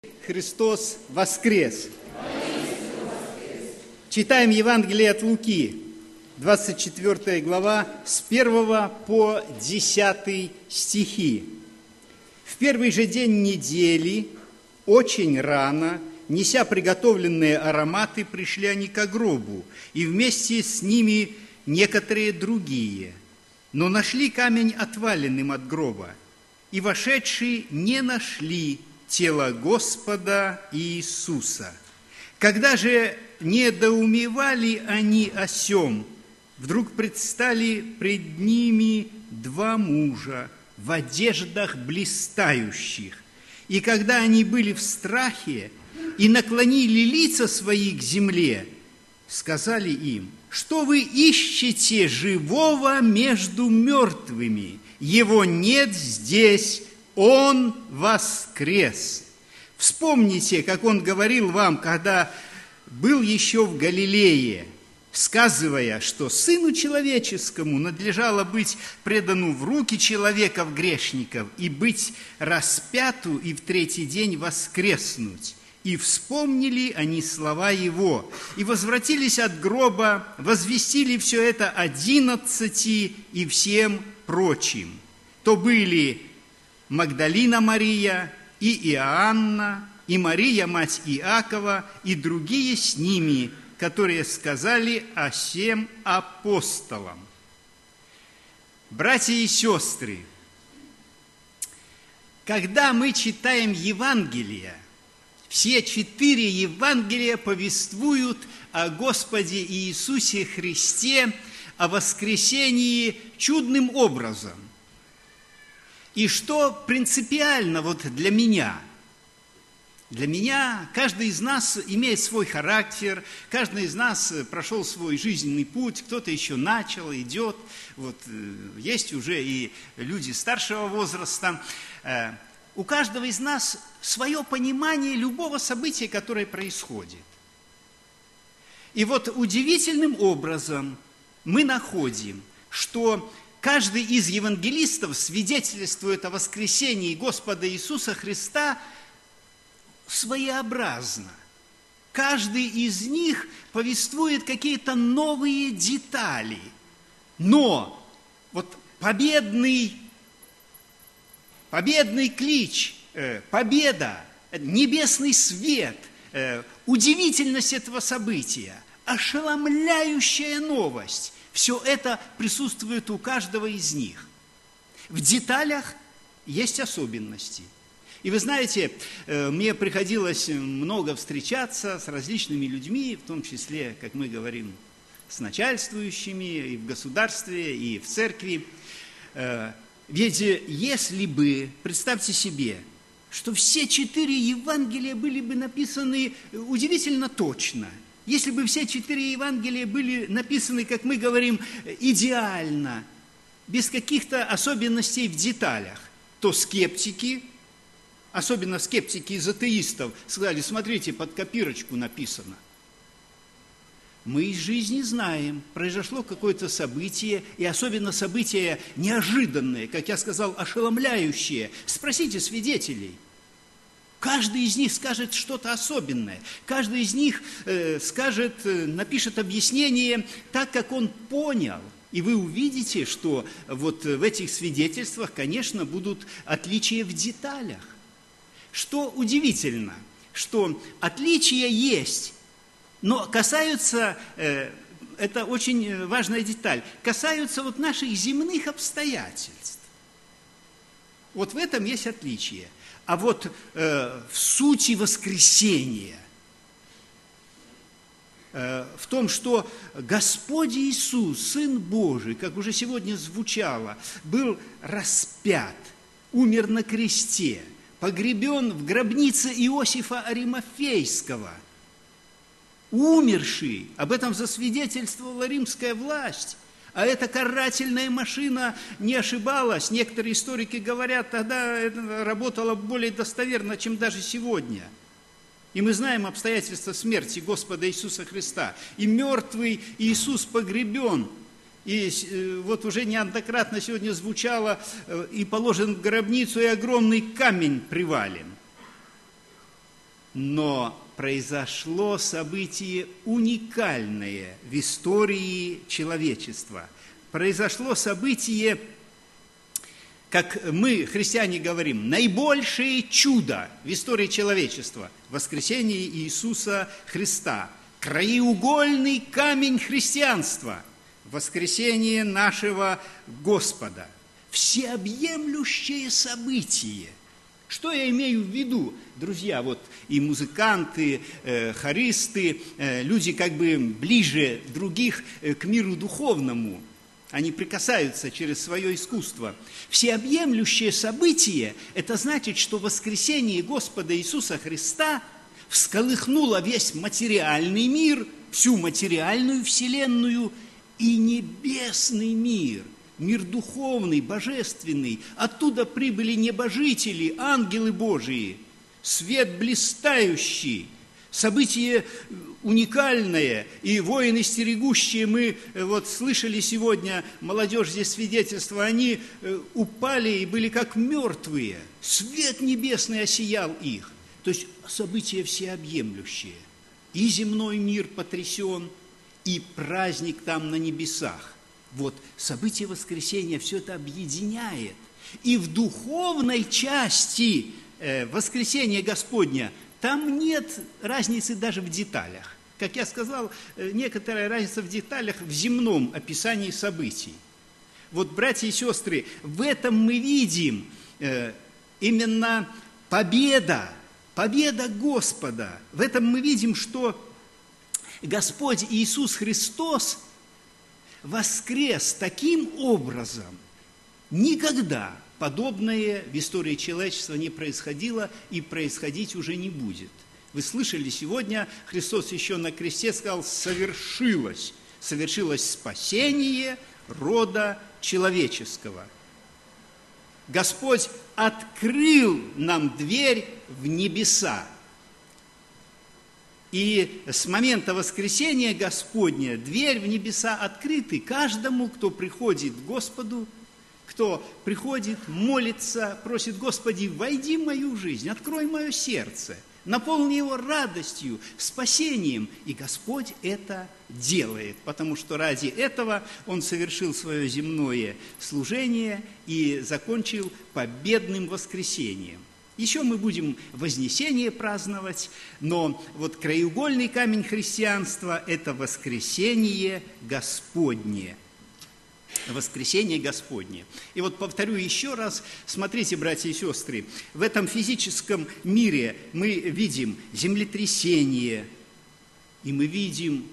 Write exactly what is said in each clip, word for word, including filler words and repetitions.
Христос воскрес! Читаем Евангелие от Луки, двадцать четвёртая глава, с первого по десятый стихи. В первый же день недели, очень рано, неся приготовленные ароматы, пришли они ко гробу, и вместе с ними некоторые другие. Но нашли камень отваленным от гроба, и вошедшие не нашли тело Господа Иисуса. Когда же недоумевали они о сем, вдруг предстали пред ними два мужа в одеждах блистающих. И когда они были в страхе и наклонили лица свои к земле, сказали им: что вы ищете живого между мертвыми? Его нет здесь, Он воскрес. Вспомните, как Он говорил вам, когда был еще в Галилее, сказывая, что Сыну Человеческому надлежало быть предану в руки человеков-грешников и быть распяту и в третий день воскреснуть. И вспомнили они слова Его, и возвратились от гроба, возвестили все это одиннадцати и всем прочим. То были Магдалина Мария, и Иоанна, и Мария, мать Иакова, и другие с ними, которые сказали о сем апостолам. Братья и сестры, когда мы читаем Евангелие, все четыре Евангелия повествуют о Господе Иисусе Христе, о воскресении чудным образом. И что принципиально вот для меня? Для меня каждый из нас имеет свой характер, каждый из нас прошел свой жизненный путь, кто-то еще начал, идет. Вот, есть уже и люди старшего возраста. У каждого из нас свое понимание любого события, которое происходит. И вот удивительным образом мы находим, что каждый из евангелистов свидетельствует о воскресении Господа Иисуса Христа своеобразно. Каждый из них повествует какие-то новые детали. Но вот победный, победный клич, победа, небесный свет, удивительность этого события, ошеломляющая новость, все это присутствует у каждого из них. В деталях есть особенности. И вы знаете, мне приходилось много встречаться с различными людьми, в том числе, как мы говорим, с начальствующими и в государстве, и в церкви. Ведь если бы, представьте себе, что все четыре Евангелия были бы написаны удивительно точно, если бы все четыре Евангелия были написаны, как мы говорим, идеально, без каких-то особенностей в деталях, то скептики, особенно скептики из атеистов, сказали: смотрите, под копирочку написано. Мы из жизни знаем, произошло какое-то событие, и особенно события неожиданные, как я сказал, ошеломляющие. Спросите свидетелей. Каждый из них скажет что-то особенное. Каждый из них э, скажет, э, напишет объяснение так, как он понял. И вы увидите, что вот в этих свидетельствах, конечно, будут отличия в деталях. Что удивительно, что отличия есть, но касаются, э, это очень важная деталь, касаются вот наших земных обстоятельств. Вот в этом есть отличие. А вот э, в сути воскресения, э, в том, что Господь Иисус, Сын Божий, как уже сегодня звучало, был распят, умер на кресте, погребен в гробнице Иосифа Аримафейского, умерший, об этом засвидетельствовала римская власть. А эта карательная машина не ошибалась. Некоторые историки говорят, тогда это работало более достоверно, чем даже сегодня. И мы знаем обстоятельства смерти Господа Иисуса Христа. И мертвый Иисус погребен. И вот уже неоднократно сегодня звучало: и положен в гробницу, и огромный камень привален. Но произошло событие уникальное в истории человечества. Произошло событие, как мы, христиане, говорим, наибольшее чудо в истории человечества – воскресение Иисуса Христа. Краеугольный камень христианства – воскресение нашего Господа. Всеобъемлющее событие. Что я имею в виду, друзья? Вот и музыканты, э, хористы, э, люди как бы ближе других э, к миру духовному. Они прикасаются через свое искусство. Всеобъемлющее событие – это значит, что воскресение Господа Иисуса Христа всколыхнуло весь материальный мир, всю материальную вселенную и небесный мир. Мир духовный, божественный. Оттуда прибыли небожители, ангелы Божии. Свет блистающий. Событие уникальное. И воины стерегущие, мы вот слышали сегодня, молодежь здесь свидетельство, они упали и были как мертвые. Свет небесный осиял их. То есть событие всеобъемлющее. И земной мир потрясен, и праздник там на небесах. Вот событие воскресения все это объединяет. И в духовной части э, воскресения Господня там нет разницы даже в деталях. Как я сказал, э, некоторая разница в деталях в земном описании событий. Вот, братья и сестры, в этом мы видим э, именно победа, победа Господа. В этом мы видим, что Господь Иисус Христос воскрес таким образом. Никогда подобное в истории человечества не происходило и происходить уже не будет. Вы слышали сегодня, Христос еще на кресте сказал: совершилось, совершилось спасение рода человеческого. Господь открыл нам дверь в небеса. И с момента воскресения Господня дверь в небеса открыты каждому, кто приходит к Господу, кто приходит, молится, просит: Господи, войди в мою жизнь, открой мое сердце, наполни его радостью, спасением. И Господь это делает, потому что ради этого Он совершил свое земное служение и закончил победным воскресением. Еще мы будем Вознесение праздновать, но вот краеугольный камень христианства – это воскресение Господне. Воскресение Господне. И вот повторю еще раз, смотрите, братья и сестры, в этом физическом мире мы видим землетрясение, и мы видим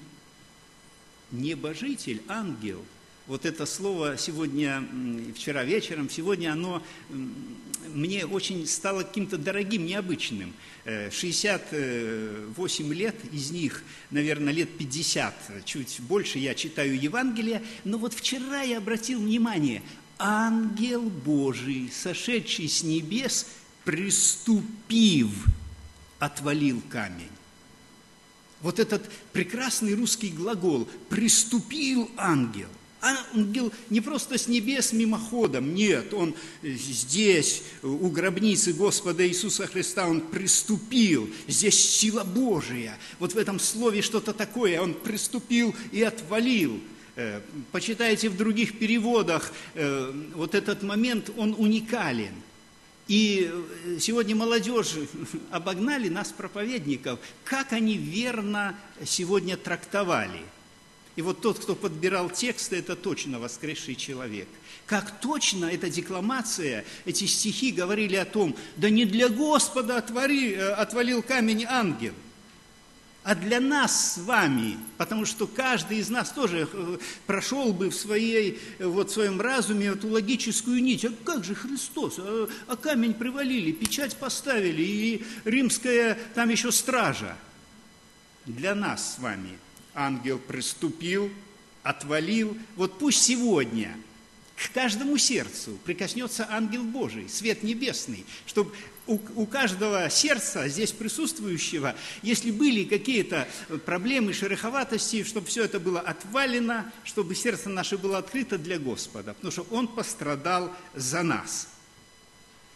небожитель, ангел. Вот это слово сегодня, вчера вечером, сегодня оно мне очень стало каким-то дорогим, необычным. шестьдесят восемь лет, из них, наверное, лет пятьдесят, чуть больше я читаю Евангелие, но вот вчера я обратил внимание, ангел Божий, сошедший с небес, приступив, отвалил камень. Вот этот прекрасный русский глагол «приступил ангел». Ангел не просто с небес мимоходом, нет, он здесь, у гробницы Господа Иисуса Христа, он приступил, здесь сила Божия. Вот в этом слове что-то такое, он приступил и отвалил. Почитайте в других переводах, вот этот момент, он уникален. И сегодня молодежь обогнали нас, проповедников, как они верно сегодня трактовали. И вот тот, кто подбирал тексты, это точно воскресший человек. Как точно эта декламация, эти стихи говорили о том, да не для Господа отвори, отвалил камень ангел, а для нас с вами, потому что каждый из нас тоже прошел бы в, своей, вот, в своем разуме эту логическую нить. А как же Христос? А, а камень привалили, печать поставили, и римская там еще стража. Для нас с вами ангел приступил, отвалил. Вот пусть сегодня к каждому сердцу прикоснется ангел Божий, свет небесный, чтобы у, у каждого сердца здесь присутствующего, если были какие-то проблемы, шероховатости, чтобы все это было отвалено, чтобы сердце наше было открыто для Господа, потому что Он пострадал за нас.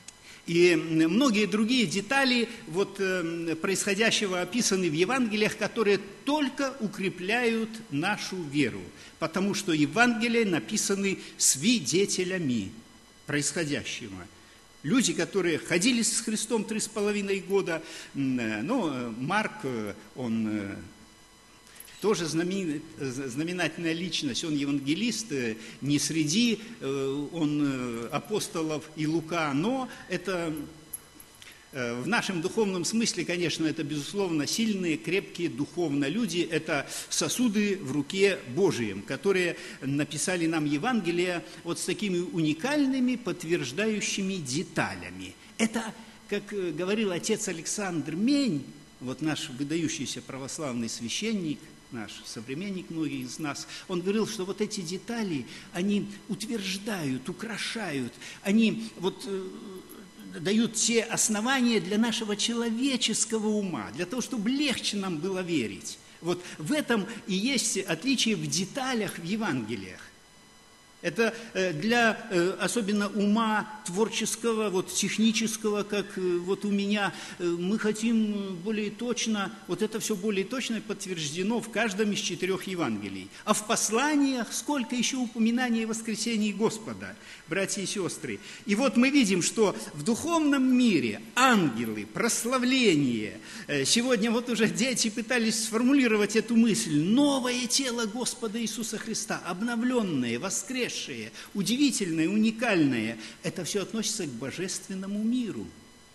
И многие другие детали вот, происходящего описаны в Евангелиях, которые только укрепляют нашу веру, потому что Евангелия написаны свидетелями происходящего. Люди, которые ходили с Христом три с половиной года, ну, Марк, он тоже знаменательная личность, он евангелист, не среди он апостолов и Лука, но это в нашем духовном смысле, конечно, это, безусловно, сильные, крепкие духовно люди, это сосуды в руке Божием, которые написали нам Евангелие вот с такими уникальными, подтверждающими деталями. Это, как говорил отец Александр Мень, вот наш выдающийся православный священник, наш современник, многие из нас, он говорил, что вот эти детали, они утверждают, украшают, они вот дают те основания для нашего человеческого ума, для того, чтобы легче нам было верить. Вот в этом и есть отличие в деталях в Евангелиях. Это для особенно ума творческого, вот технического, как вот у меня, мы хотим более точно, вот это все более точно подтверждено в каждом из четырех Евангелий. А в посланиях сколько еще упоминаний о воскресении Господа, братья и сестры. И вот мы видим, что в духовном мире ангелы, прославление, сегодня вот уже дети пытались сформулировать эту мысль, новое тело Господа Иисуса Христа, обновленное, воскресшее, удивительное, уникальное, это все относится к божественному миру.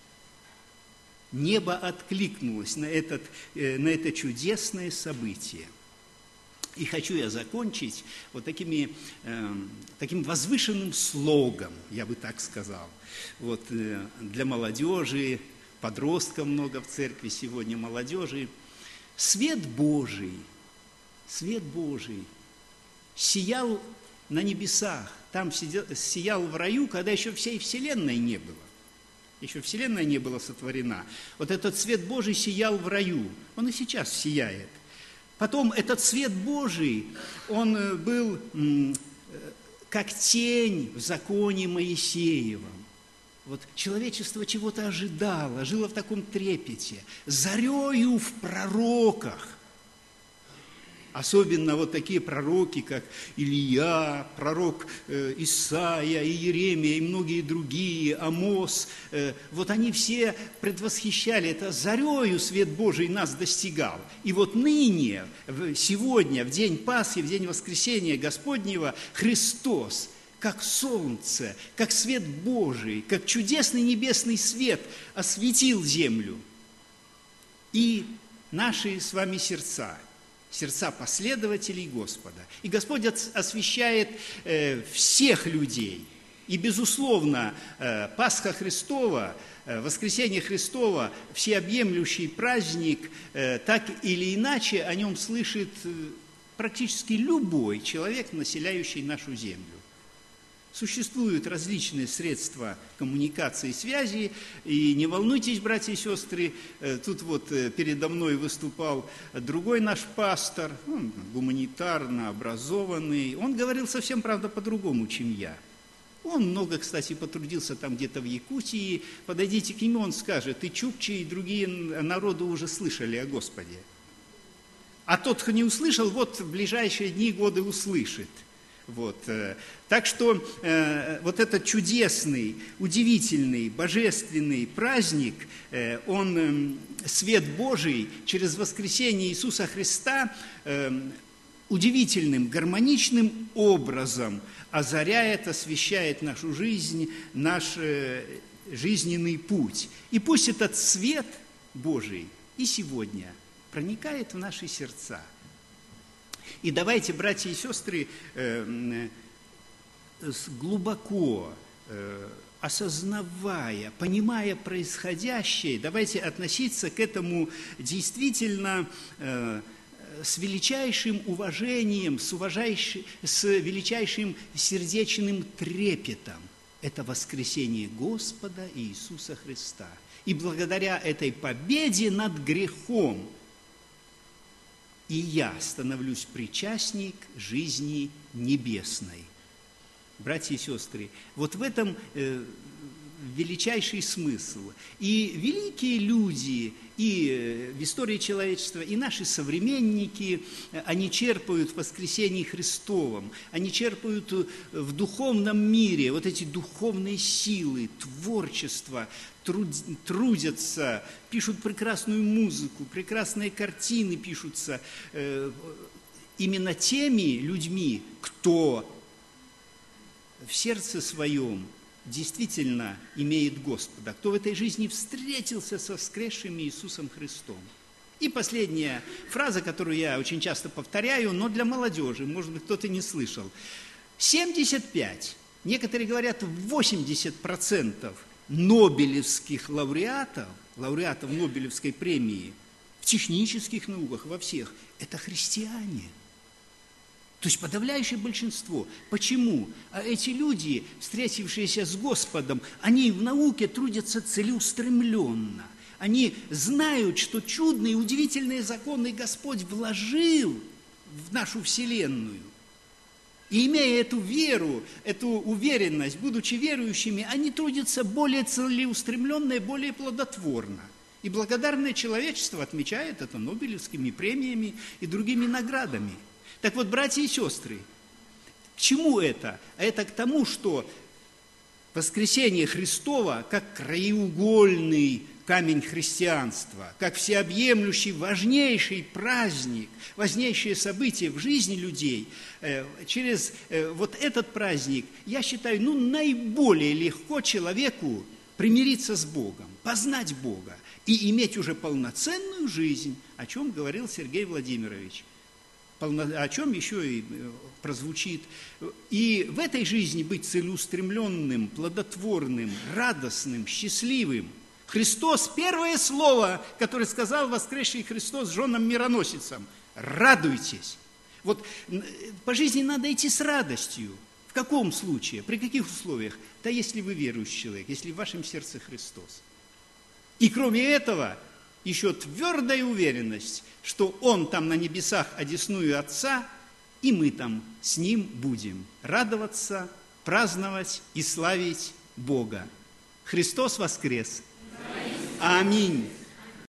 Небо откликнулось на, этот, на это чудесное событие. И хочу я закончить вот такими, э, таким возвышенным слогом, я бы так сказал. Вот, э, для молодежи, подростков много в церкви сегодня, молодежи. Свет Божий, свет Божий сиял на небесах, там сиял в раю, когда еще всей вселенной не было. Еще вселенная не была сотворена. Вот этот свет Божий сиял в раю, он и сейчас сияет. Потом этот свет Божий, он был как тень в законе Моисеевом. Вот человечество чего-то ожидало, жило в таком трепете, зарею в пророках. Особенно вот такие пророки, как Илия, пророк э, Исаия, и Иеремия, и многие другие, Амос, э, вот они все предвосхищали, это зарею свет Божий нас достигал. И вот ныне, сегодня, в день Пасхи, в день Воскресения Господнего, Христос, как солнце, как свет Божий, как чудесный небесный свет осветил землю. И наши с вами сердца, сердца последователей Господа. И Господь освящает э, всех людей. И, безусловно, э, Пасха Христова, э, Воскресение Христова, всеобъемлющий праздник, э, так или иначе о нем слышит э, практически любой человек, населяющий нашу землю. Существуют различные средства коммуникации и связи, и не волнуйтесь, братья и сестры, тут вот передо мной выступал другой наш пастор, он гуманитарно образованный, он говорил совсем, правда, по-другому, чем я. Он много, кстати, потрудился там где-то в Якутии, подойдите к нему, он скажет, и чукчи, и другие народы уже слышали о Господе. А тот, кто не услышал, вот в ближайшие дни, годы услышит. Вот. Так что э, вот этот чудесный, удивительный, божественный праздник, э, он, э, свет Божий через воскресение Иисуса Христа э, удивительным, гармоничным образом озаряет, освещает нашу жизнь, наш э, жизненный путь. И пусть этот свет Божий и сегодня проникает в наши сердца. И давайте, братья и сестры, глубоко осознавая, понимая происходящее, давайте относиться к этому действительно с величайшим уважением, с, уважайшим, с величайшим сердечным трепетом. Это воскресение Господа Иисуса Христа. И благодаря этой победе над грехом и я становлюсь причастник жизни небесной. Братья и сестры, вот в этом, величайший смысл. И великие люди, и в истории человечества, и наши современники, они черпают в воскресении Христовом, они черпают в духовном мире вот эти духовные силы, творчество, труд, трудятся, пишут прекрасную музыку, прекрасные картины пишутся э, именно теми людьми, кто в сердце своем действительно имеет Господа, кто в этой жизни встретился со воскресшим Иисусом Христом. И последняя фраза, которую я очень часто повторяю, но для молодежи, может быть, кто-то не слышал. семьдесят пять, некоторые говорят восемьдесят процентов нобелевских лауреатов, лауреатов Нобелевской премии в технических науках, во всех, это христиане. То есть подавляющее большинство. Почему? А эти люди, встретившиеся с Господом, они в науке трудятся целеустремленно. Они знают, что чудные и удивительные законы Господь вложил в нашу Вселенную. И имея эту веру, эту уверенность, будучи верующими, они трудятся более целеустремленно и более плодотворно. И благодарное человечество отмечает это Нобелевскими премиями и другими наградами. Так вот, братья и сестры, к чему это? А это к тому, что воскресение Христово, как краеугольный камень христианства, как всеобъемлющий, важнейший праздник, важнейшее событие в жизни людей, через вот этот праздник, я считаю, ну, наиболее легко человеку примириться с Богом, познать Бога и иметь уже полноценную жизнь, о чем говорил Сергей Владимирович. О чем еще и прозвучит. И в этой жизни быть целеустремленным, плодотворным, радостным, счастливым. Христос, первое слово, которое сказал воскресший Христос женам-мироносицам: радуйтесь. Вот по жизни надо идти с радостью. В каком случае? При каких условиях? Да если вы верующий человек, если в вашем сердце Христос. И кроме этого, еще твердая уверенность, что Он там на небесах одесную Отца, и мы там с Ним будем радоваться, праздновать и славить Бога. Христос воскрес! Аминь!